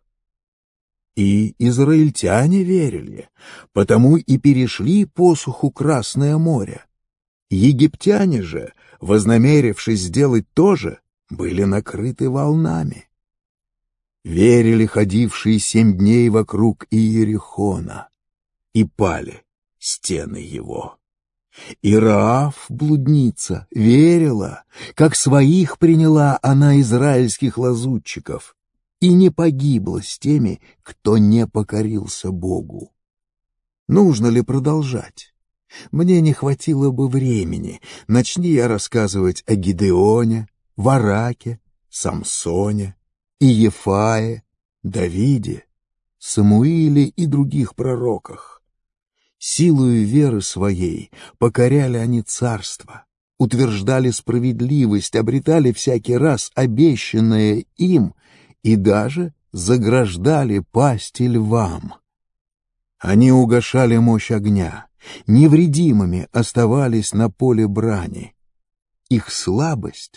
И израильтяне верили, потому и перешли посуху Красное море. Египтяне же, вознамерившись сделать то же, были накрыты волнами. Верили ходившие 7 дней вокруг Иерихона, и пали стены его. И Раав, блудница, верила, как своих приняла она израильских лазутчиков, и не погибла с теми, кто не покорился Богу. Нужно ли продолжать? Мне не хватило бы времени, начни я рассказывать о Гидеоне, Вараке, Самсоне, Иефае, Давиде, Самуиле и других пророках. Силою веры своей покоряли они царство, утверждали справедливость, обретали всякий раз обещанное им и даже заграждали пасти львам. Они угашали мощь огня, невредимыми оставались на поле брани. Их слабость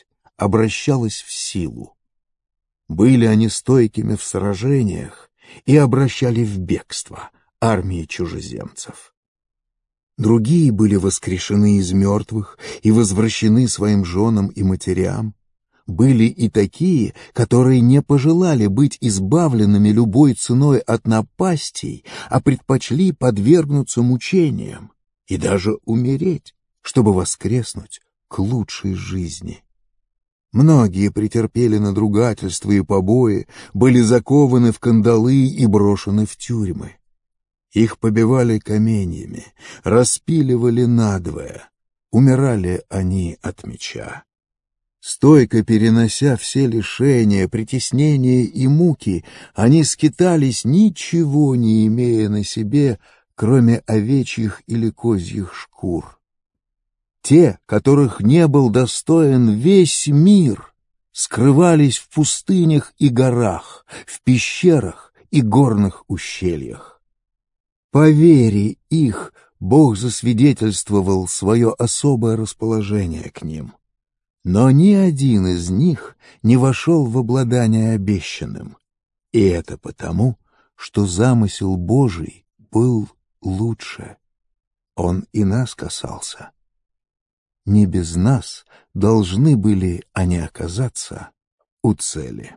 обращалась в силу. Были они стойкими в сражениях и обращали в бегство армии чужеземцев. Другие были воскрешены из мертвых и возвращены своим женам и матерям. Были и такие, которые не пожелали быть избавленными любой ценой от напастей, а предпочли подвергнуться мучениям и даже умереть, чтобы воскреснуть к лучшей жизни. Многие претерпели надругательства и побои, были закованы в кандалы и брошены в тюрьмы. Их побивали каменьями, распиливали надвое, умирали они от меча. Стойко перенося все лишения, притеснения и муки, они скитались, ничего не имея на себе, кроме овечьих или козьих шкур. Те, которых не был достоин весь мир, скрывались в пустынях и горах, в пещерах и горных ущельях. По вере их Бог засвидетельствовал свое особое расположение к ним. Но ни один из них не вошел в обладание обещанным, и это потому, что замысел Божий был лучше. Он и нас касался. Не без нас должны были они оказаться у цели.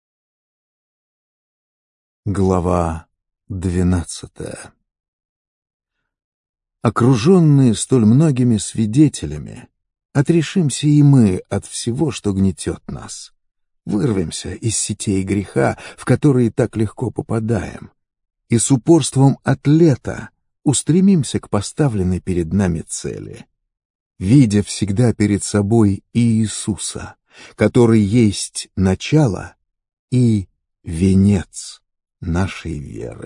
Глава 12. Окруженные столь многими свидетелями, отрешимся и мы от всего, что гнетет нас. Вырвемся из сетей греха, в которые так легко попадаем, и с упорством атлета устремимся к поставленной перед нами цели, видя всегда перед собой Иисуса, который есть начало и венец нашей веры.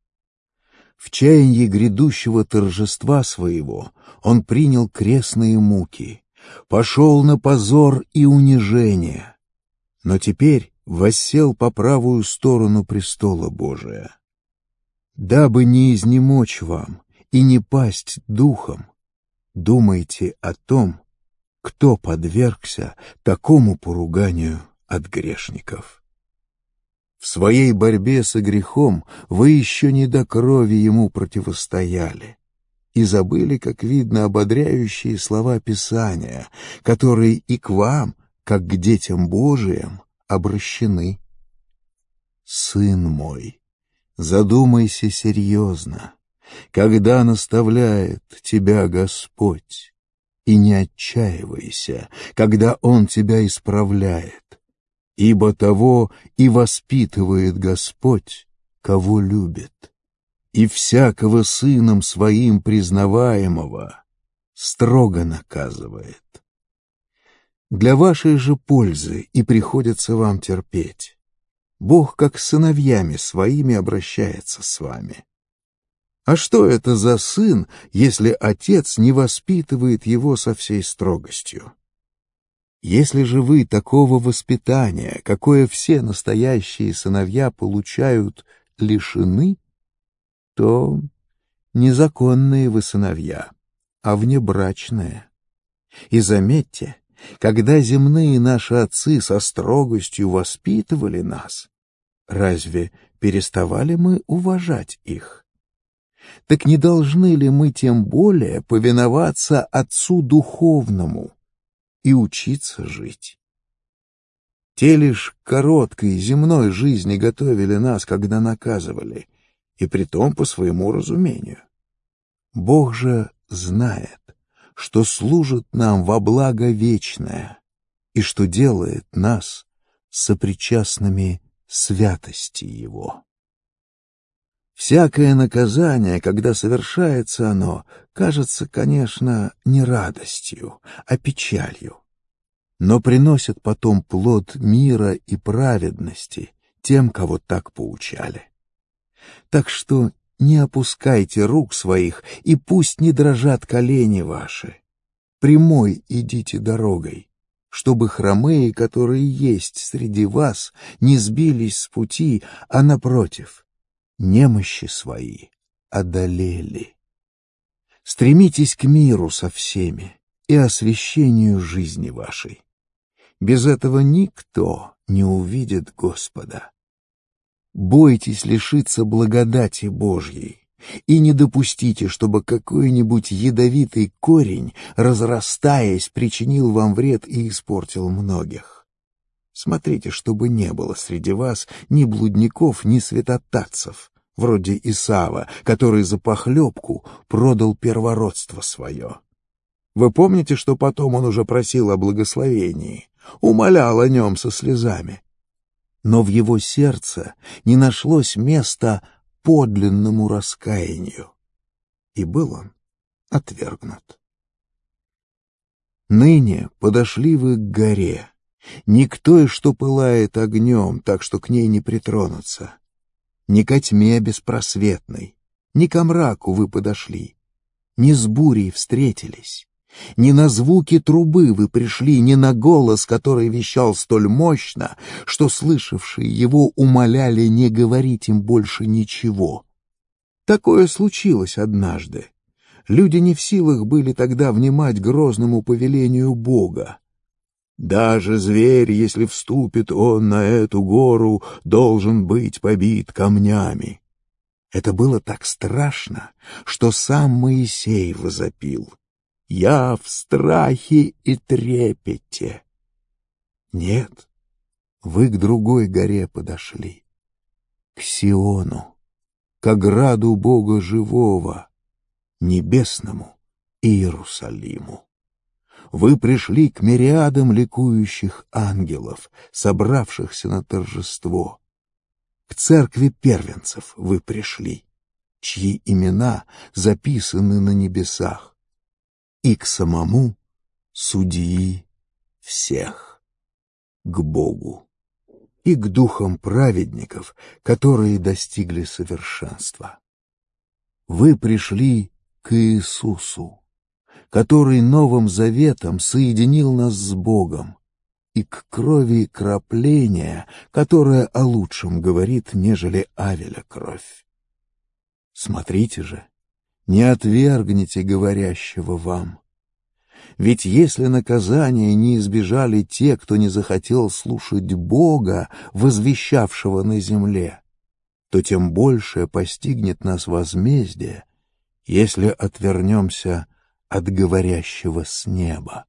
В чаянии грядущего торжества своего он принял крестные муки, пошел на позор и унижение, но теперь воссел по правую сторону престола Божия. Дабы не изнемочь вам и не пасть духом, думайте о том, кто подвергся такому поруганию от грешников. В своей борьбе со грехом вы еще не до крови ему противостояли и забыли, как видно, ободряющие слова Писания, которые и к вам, как к детям Божиим, обращены. Сын мой, задумайся серьезно, когда наставляет тебя Господь, и не отчаивайся, когда Он тебя исправляет, ибо того и воспитывает Господь, кого любит, и всякого сыном своим признаваемого строго наказывает. Для вашей же пользы и приходится вам терпеть. Бог как с сыновьями своими обращается с вами. А что это за сын, если отец не воспитывает его со всей строгостью? Если же вы такого воспитания, какое все настоящие сыновья получают, лишены, то незаконные вы сыновья, а внебрачные. И заметьте, когда земные наши отцы со строгостью воспитывали нас, разве переставали мы уважать их? Так не должны ли мы тем более повиноваться Отцу Духовному и учиться жить? Те лишь короткой земной жизни готовили нас, когда наказывали, и притом по своему разумению. Бог же знает, что служит нам во благо вечное и что делает нас сопричастными святости Его. Всякое наказание, когда совершается оно, кажется, конечно, не радостью, а печалью, но приносит потом плод мира и праведности тем, кого так поучали. Так что не опускайте рук своих, и пусть не дрожат колени ваши. Прямой идите дорогой, чтобы хромые, которые есть среди вас, не сбились с пути, а напротив, немощи свои одолели. Стремитесь к миру со всеми и освящению жизни вашей. Без этого никто не увидит Господа. Бойтесь лишиться благодати Божьей и не допустите, чтобы какой-нибудь ядовитый корень, разрастаясь, причинил вам вред и испортил многих. Смотрите, чтобы не было среди вас ни блудников, ни святотатцев, вроде Исава, который за похлебку продал первородство свое. Вы помните, что потом он уже просил о благословении, умолял о нем со слезами? Но в его сердце не нашлось места подлинному раскаянию, и был он отвергнут. Ныне подошли вы к горе, не к той, что пылает огнем, так что к ней не притронуться, не ко тьме беспросветной, не ко мраку вы подошли, не с бурей встретились, не на звуки трубы вы пришли, не на голос, который вещал столь мощно, что слышавшие его умоляли не говорить им больше ничего. Такое случилось однажды. Люди не в силах были тогда внимать грозному повелению Бога. Даже зверь, если вступит он на эту гору, должен быть побит камнями. Это было так страшно, что сам Моисей возопил: «Я в страхе и трепете». Нет, вы к другой горе подошли, к Сиону, к ограду Бога живого, небесному Иерусалиму. Вы пришли к мириадам ликующих ангелов, собравшихся на торжество. К церкви первенцев вы пришли, чьи имена записаны на небесах, и к самому судьи всех, к Богу, и к духам праведников, которые достигли совершенства. Вы пришли к Иисусу, который Новым Заветом соединил нас с Богом, и к крови крапления, которая о лучшем говорит, нежели Авеля кровь. Смотрите же, не отвергните говорящего вам. Ведь если наказания не избежали те, кто не захотел слушать Бога, возвещавшего на земле, то тем большее постигнет нас возмездие, если отвернемся от говорящего с неба.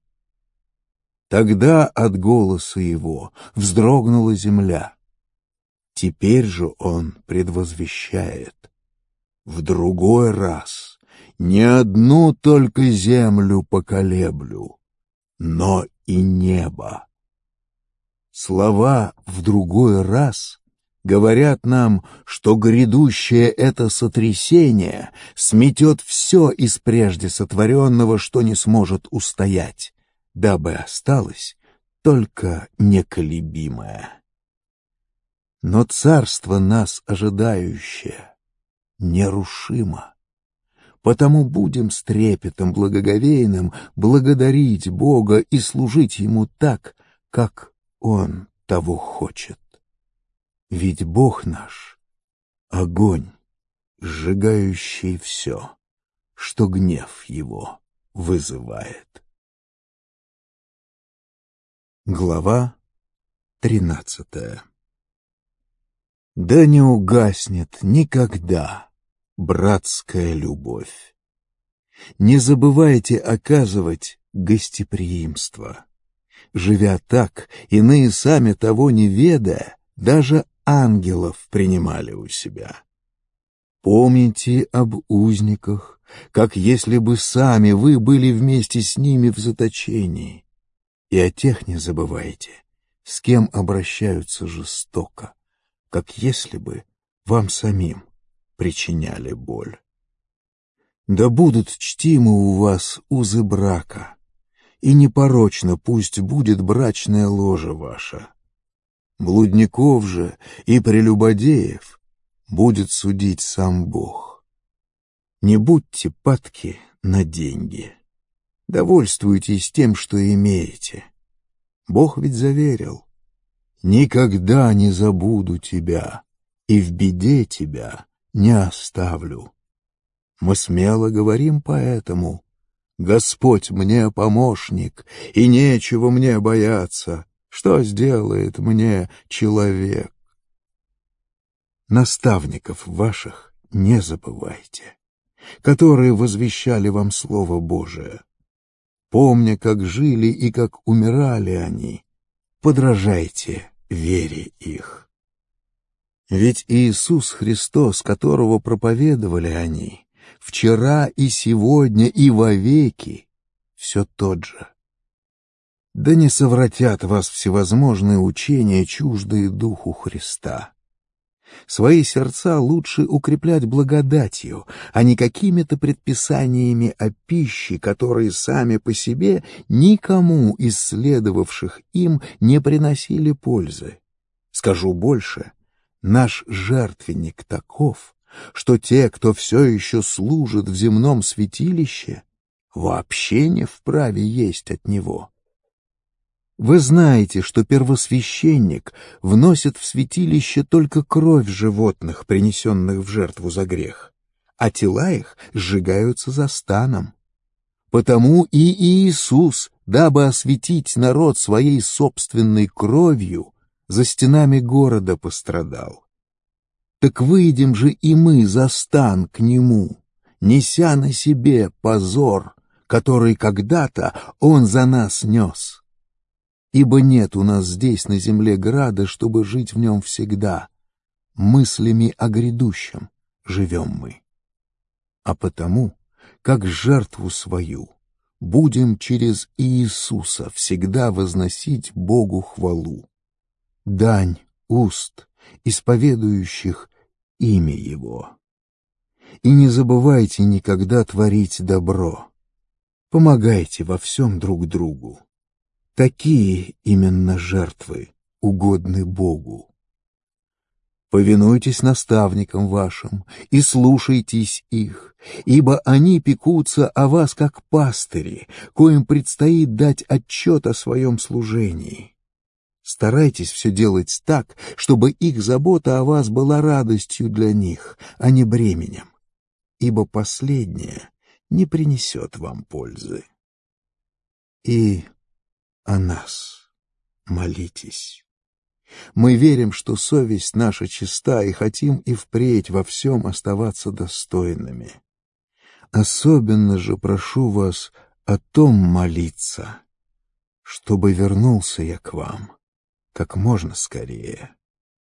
Тогда от голоса его вздрогнула земля. Теперь же он предвозвещает: в другой раз не одну только землю поколеблю, но и небо. Слова «в другой раз» говорят нам, что грядущее это сотрясение сметет все из прежде сотворенного, что не сможет устоять, дабы осталось только неколебимое. Но царство нас ожидающее нерушимо. Потому будем с трепетом благоговейным благодарить Бога и служить Ему так, как Он того хочет. Ведь Бог наш — огонь, сжигающий все, что гнев Его вызывает. Глава 13. Да не угаснет никогда братская любовь. Не забывайте оказывать гостеприимство. Живя так, иные сами того не ведая, даже ангелов принимали у себя. Помните об узниках, как если бы сами вы были вместе с ними в заточении. И о тех не забывайте, с кем обращаются жестоко, как если бы вам самим причиняли боль. Да будут чтимы у вас узы брака, и непорочно пусть будет брачное ложе ваше. Блудников же и прелюбодеев будет судить сам Бог. Не будьте падки на деньги. Довольствуйтесь тем, что имеете. Бог ведь заверил: «Никогда не забуду тебя, и в беде тебя не оставлю». Мы смело говорим поэтому: «Господь мне помощник, и нечего мне бояться. Что сделает мне человек? Наставников ваших не забывайте, которые возвещали вам Слово Божие. Помня, как жили и как умирали они, подражайте вере их. Ведь Иисус Христос, которого проповедовали они, вчера и сегодня и вовеки все тот же. Да не совратят вас всевозможные учения, чуждые Духу Христа. Свои сердца лучше укреплять благодатью, а не какими-то предписаниями о пище, которые сами по себе никому из следовавших им не приносили пользы. Скажу больше, наш жертвенник таков, что те, кто все еще служит в земном святилище, вообще не вправе есть от него. Вы знаете, что первосвященник вносит в святилище только кровь животных, принесенных в жертву за грех, а тела их сжигаются за станом. Потому и Иисус, дабы осветить народ своей собственной кровью, за стенами города пострадал. Так выйдем же и мы за стан к Нему, неся на себе позор, который когда-то Он за нас нес. Ибо нет у нас здесь на земле града, чтобы жить в нем всегда. Мыслями о грядущем живем мы. А потому, как жертву свою, будем через Иисуса всегда возносить Богу хвалу. Дань уст, исповедующих имя Его. И не забывайте никогда творить добро. Помогайте во всем друг другу. Такие именно жертвы угодны Богу. Повинуйтесь наставникам вашим и слушайтесь их, ибо они пекутся о вас как пастыри, коим предстоит дать отчет о своем служении. Старайтесь все делать так, чтобы их забота о вас была радостью для них, а не бременем, ибо последнее не принесет вам пользы. И о нас молитесь. Мы верим, что совесть наша чиста, и хотим и впредь во всем оставаться достойными. Особенно же прошу вас о том молиться, чтобы вернулся я к вам как можно скорее.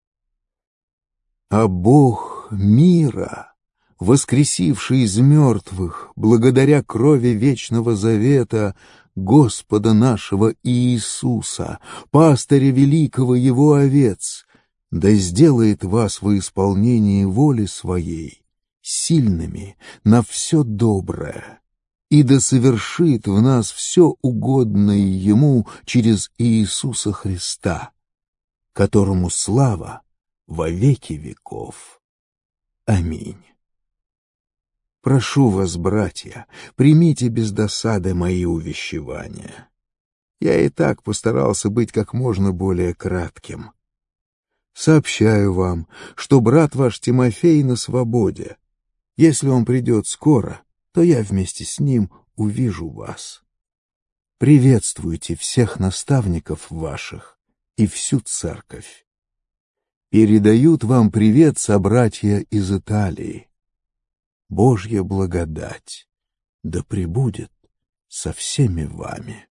А Бог мира, воскресивший из мертвых, благодаря крови вечного завета Господа нашего Иисуса, пастыря великого Его овец, да сделает вас во исполнении воли Своей сильными на все доброе, и да совершит в нас все угодное Ему через Иисуса Христа, которому слава во веки веков. Аминь. Прошу вас, братья, примите без досады мои увещевания. Я и так постарался быть как можно более кратким. Сообщаю вам, что брат ваш Тимофей на свободе. Если он придет скоро, то я вместе с ним увижу вас. Приветствуйте всех наставников ваших и всю церковь. Передают вам привет собратья из Италии. Божья благодать да пребудет со всеми вами.